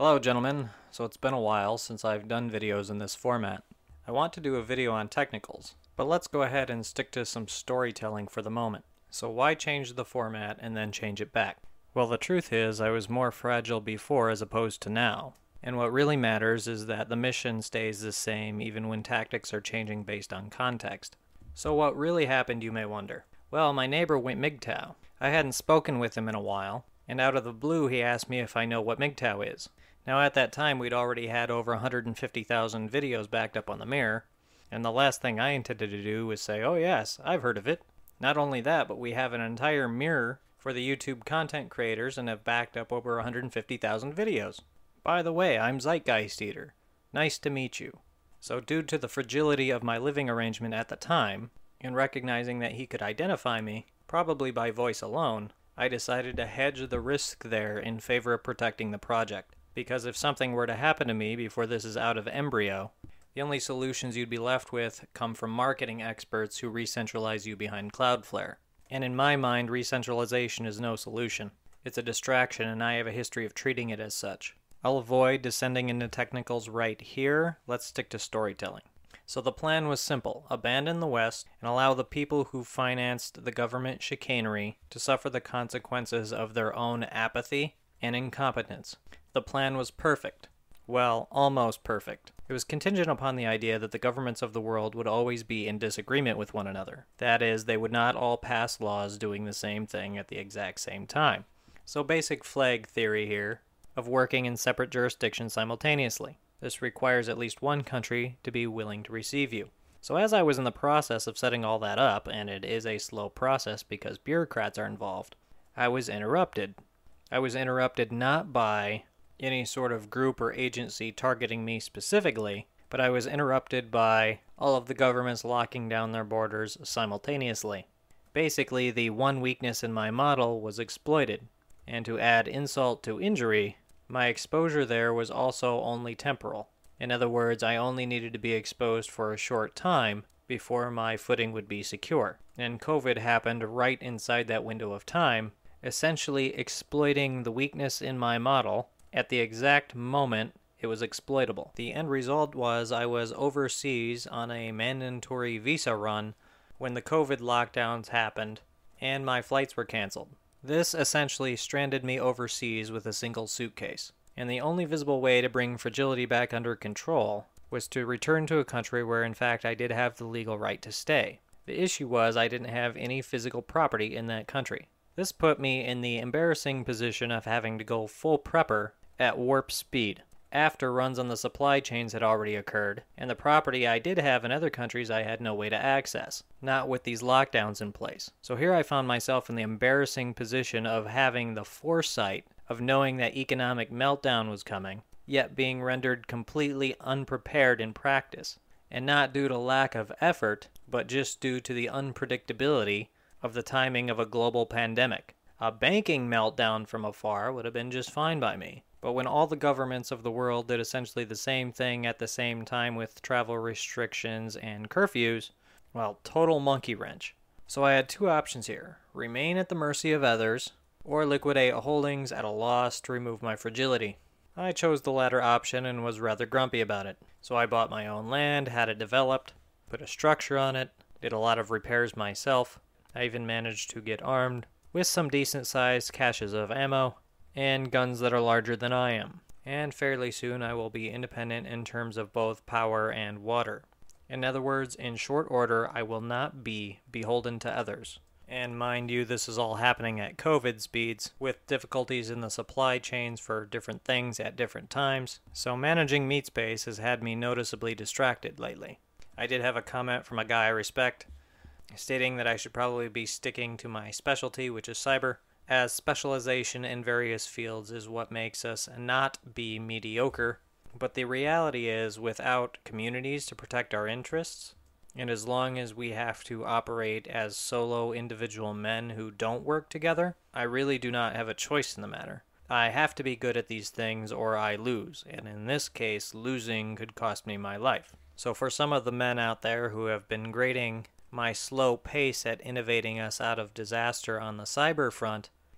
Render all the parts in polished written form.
Hello gentlemen, so it's been a while since I've done videos in this format. I want to do a video on technicals, but let's go ahead and stick to some storytelling for the moment. So why change the format and then change it back? Well, the truth is I was more fragile before as opposed to now, and what really matters is that the mission stays the same even when tactics are changing based on context. So what really happened, you may wonder? Well, my neighbor went MGTOW. I hadn't spoken with him in a while, and out of the blue he asked me if I know what MGTOW is. Now at that time we'd already had over 150,000 videos backed up on the mirror, and the last thing I intended to do was say, oh yes, I've heard of it. Not only that, but we have an entire mirror for the YouTube content creators and have backed up over 150,000 videos. By the way, I'm Zeitgeist Eater. Nice to meet you. So due to the fragility of my living arrangement at the time, and recognizing that he could identify me, probably by voice alone, I decided to hedge the risk there in favor of protecting the project. Because if something were to happen to me before this is out of embryo, the only solutions you'd be left with come from marketing experts who re-centralize you behind Cloudflare. And in my mind, re-centralization is no solution. It's a distraction, and I have a history of treating it as such. I'll avoid descending into technicals right here. Let's stick to storytelling. So the plan was simple: abandon the West and allow the people who financed the government chicanery to suffer the consequences of their own apathy and incompetence. The plan was perfect. Well, almost perfect. It was contingent upon the idea that the governments of the world would always be in disagreement with one another. That is, they would not all pass laws doing the same thing at the exact same time. So basic flag theory here of working in separate jurisdictions simultaneously. This requires at least one country to be willing to receive you. So as I was in the process of setting all that up, and it is a slow process because bureaucrats are involved, I was interrupted. I was interrupted not by any sort of group or agency targeting me specifically, but I was interrupted by all of the governments locking down their borders simultaneously. Basically, the one weakness in my model was exploited, and to add insult to injury, my exposure there was also only temporal. In other words, I only needed to be exposed for a short time before my footing would be secure. And COVID happened right inside that window of time, essentially exploiting the weakness in my model at the exact moment it was exploitable. The end result was I was overseas on a mandatory visa run when the COVID lockdowns happened and my flights were canceled. This essentially stranded me overseas with a single suitcase, and the only visible way to bring fragility back under control was to return to a country where in fact I did have the legal right to stay. The issue was I didn't have any physical property in that country. This put me in the embarrassing position of having to go full prepper at warp speed, after runs on the supply chains had already occurred, and the property I did have in other countries I had no way to access, not with these lockdowns in place. So here I found myself in the embarrassing position of having the foresight of knowing that economic meltdown was coming, yet being rendered completely unprepared in practice, and not due to lack of effort, but just due to the unpredictability of the timing of a global pandemic. A banking meltdown from afar would have been just fine by me. But when all the governments of the world did essentially the same thing at the same time with travel restrictions and curfews, well, total monkey wrench. So I had two options here: remain at the mercy of others, or liquidate holdings at a loss to remove my fragility. I chose the latter option and was rather grumpy about it. So I bought my own land, had it developed, put a structure on it, did a lot of repairs myself. I even managed to get armed with some decent-sized caches of ammo and guns that are larger than I am. And fairly soon I will be independent in terms of both power and water. In other words, in short order, I will not be beholden to others. And mind you, this is all happening at COVID speeds, with difficulties in the supply chains for different things at different times. So managing meat space has had me noticeably distracted lately. I did have a comment from a guy I respect, stating that I should probably be sticking to my specialty, which is cyber, as specialization in various fields is what makes us not be mediocre. But the reality is, without communities to protect our interests, and as long as we have to operate as solo individual men who don't work together, I really do not have a choice in the matter. I have to be good at these things or I lose, and in this case, losing could cost me my life. So for some of the men out there who have been grading my slow pace at innovating us out of disaster on the cyber front,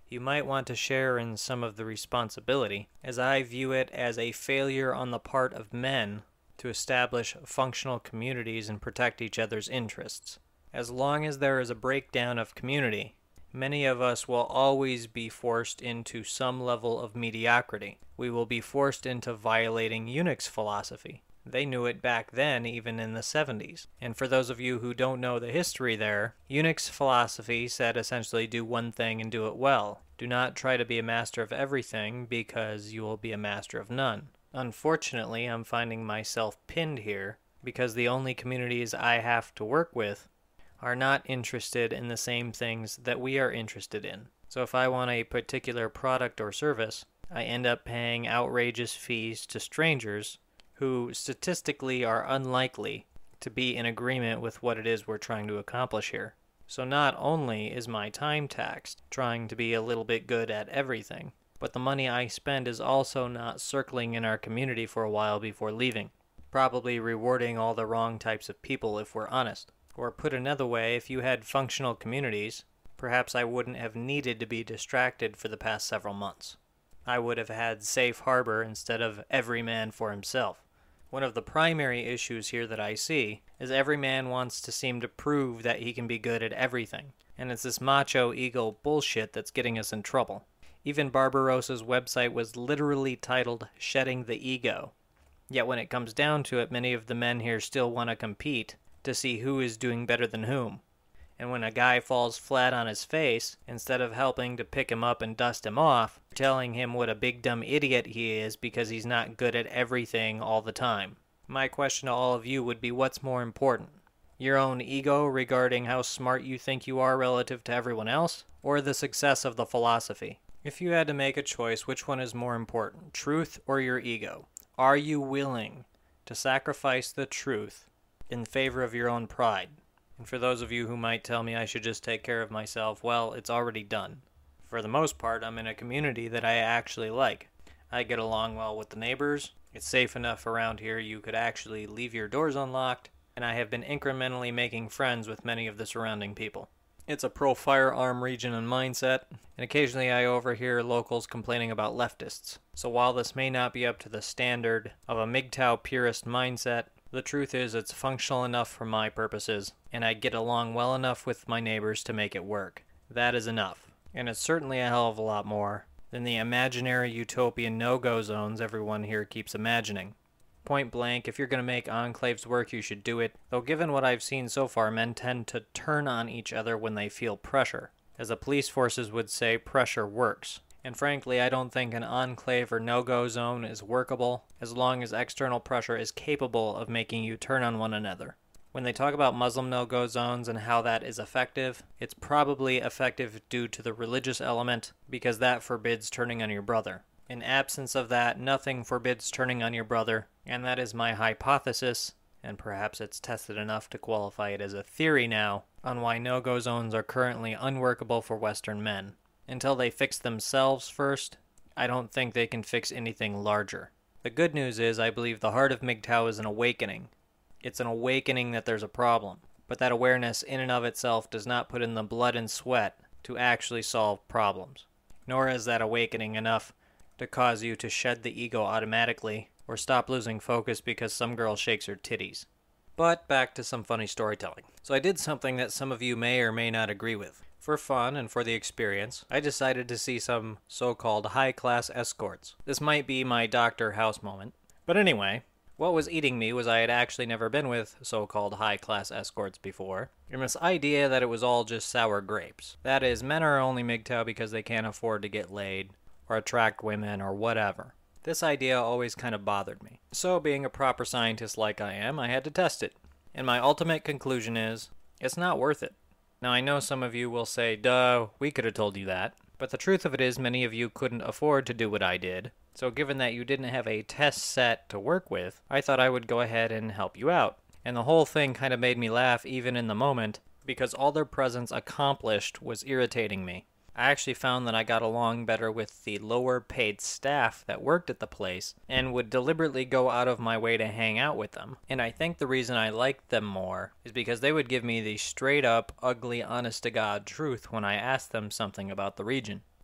you might want to share in some of the responsibility, as I view it as a failure on the part of men to establish functional communities and protect each other's interests. As long as there is a breakdown of community, many of us will always be forced into some level of mediocrity. We will be forced into violating Unix philosophy. They knew it back then, even in the 70s. And for those of you who don't know the history there, Unix philosophy said essentially do one thing and do it well. Do not try to be a master of everything because you will be a master of none. Unfortunately, I'm finding myself pinned here because the only communities I have to work with are not interested in the same things that we are interested in. So if I want a particular product or service, I end up paying outrageous fees to strangers who statistically are unlikely to be in agreement with what it is we're trying to accomplish here. So not only is my time taxed trying to be a little bit good at everything, but the money I spend is also not circling in our community for a while before leaving, probably rewarding all the wrong types of people if we're honest. Or put another way, if you had functional communities, perhaps I wouldn't have needed to be distracted for the past several months. I would have had safe harbor instead of every man for himself. One of the primary issues here that I see is every man wants to seem to prove that he can be good at everything, and it's this macho ego bullshit that's getting us in trouble. Even Barbarossa's website was literally titled Shedding the Ego. Yet when it comes down to it, many of the men here still want to compete to see who is doing better than whom. And when a guy falls flat on his face, instead of helping to pick him up and dust him off, telling him what a big dumb idiot he is because he's not good at everything all the time. My question to all of you would be, what's more important? Your own ego regarding how smart you think you are relative to everyone else, or the success of the philosophy? If you had to make a choice, which one is more important, truth or your ego? Are you willing to sacrifice the truth in favor of your own pride? And for those of you who might tell me I should just take care of myself, well, it's already done. For the most part, I'm in a community that I actually like. I get along well with the neighbors. It's safe enough around here you could actually leave your doors unlocked, and I have been incrementally making friends with many of the surrounding people. It's a pro-firearm region and mindset, and occasionally I overhear locals complaining about leftists. So while this may not be up to the standard of a MGTOW purist mindset, the truth is it's functional enough for my purposes, and I get along well enough with my neighbors to make it work. That is enough. And it's certainly a hell of a lot more than the imaginary utopian no-go zones everyone here keeps imagining. Point blank, if you're going to make enclaves work, you should do it. Though given what I've seen so far, men tend to turn on each other when they feel pressure. As the police forces would say, pressure works. And frankly, I don't think an enclave or no-go zone is workable as long as external pressure is capable of making you turn on one another. When they talk about Muslim no-go zones and how that is effective, it's probably effective due to the religious element because that forbids turning on your brother. In absence of that, nothing forbids turning on your brother, and that is my hypothesis, and perhaps it's tested enough to qualify it as a theory now, on why no-go zones are currently unworkable for Western men. Until they fix themselves first, I don't think they can fix anything larger. The good news is I believe the heart of MGTOW is an awakening. It's an awakening that there's a problem, but that awareness in and of itself does not put in the blood and sweat to actually solve problems. Nor is that awakening enough to cause you to shed the ego automatically or stop losing focus because some girl shakes her titties. But back to some funny storytelling. So I did something that some of you may or may not agree with. For fun and for the experience, I decided to see some so-called high-class escorts. This might be my Dr. House moment. But anyway, what was eating me was I had actually never been with so-called high-class escorts before, and this idea that it was all just sour grapes. That is, men are only MGTOW because they can't afford to get laid, or attract women, or whatever. This idea always kind of bothered me. So, being a proper scientist like I am, I had to test it. And my ultimate conclusion is, it's not worth it. Now, I know some of you will say, duh, we could have told you that. But the truth of it is, many of you couldn't afford to do what I did. So given that you didn't have a test set to work with, I thought I would go ahead and help you out. And the whole thing kind of made me laugh even in the moment, because all their presence accomplished was irritating me. I actually found that I got along better with the lower paid staff that worked at the place and would deliberately go out of my way to hang out with them. And I think the reason I liked them more is because they would give me the straight up, ugly, honest to God truth when I asked them something about the region.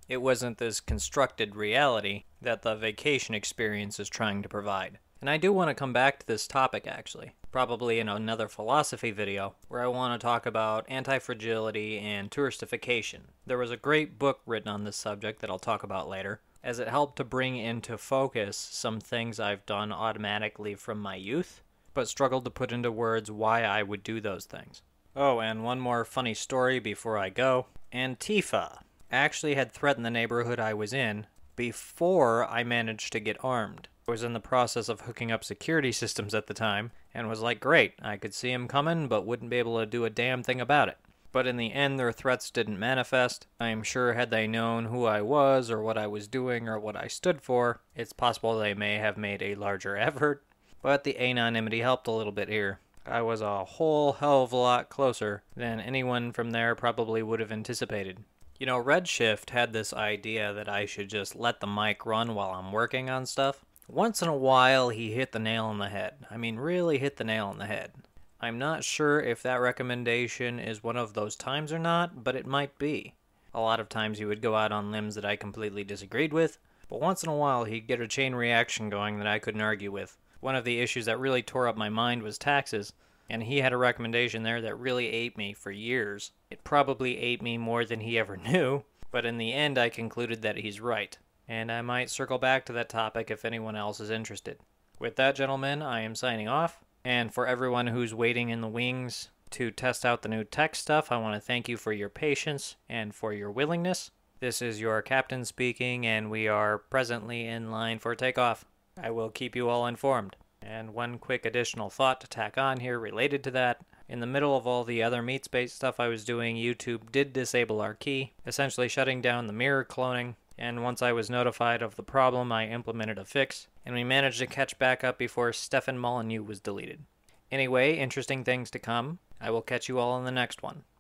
It wasn't this constructed reality that the vacation experience is trying to provide. And I do want to come back to this topic actually, probably in another philosophy video, where I want to talk about anti-fragility and touristification. There was a great book written on this subject that I'll talk about later, as it helped to bring into focus some things I've done automatically from my youth, but struggled to put into words why I would do those things. Oh, and one more funny story before I go. Antifa actually had threatened the neighborhood I was in before I managed to get armed. I was in the process of hooking up security systems at the time, and was like, great, I could see him coming, but wouldn't be able to do a damn thing about it. But in the end, their threats didn't manifest. I am sure had they known who I was, or what I was doing, or what I stood for, it's possible they may have made a larger effort. But the anonymity helped a little bit here. I was a whole hell of a lot closer than anyone from there probably would have anticipated. You know, Redshift had this idea that I should just let the mic run while I'm working on stuff. Once in a while, he hit the nail on the head. I mean, really hit the nail on the head. I'm not sure if that recommendation is one of those times or not, but it might be. A lot of times he would go out on limbs that I completely disagreed with, but once in a while he'd get a chain reaction going that I couldn't argue with. One of the issues that really tore up my mind was taxes, and he had a recommendation there that really ate me for years. It probably ate me more than he ever knew, but in the end I concluded that he's right. And I might circle back to that topic if anyone else is interested. With that, gentlemen, I am signing off. And for everyone who's waiting in the wings to test out the new tech stuff, I want to thank you for your patience and for your willingness. This is your captain speaking, and we are presently in line for takeoff. I will keep you all informed. And one quick additional thought to tack on here related to that. In the middle of all the other MeatSpace stuff I was doing, YouTube did disable our key, essentially shutting down the mirror cloning. And once I was notified of the problem, I implemented a fix, and we managed to catch back up before Stefan Molyneux was deleted. Anyway, interesting things to come. I will catch you all in the next one.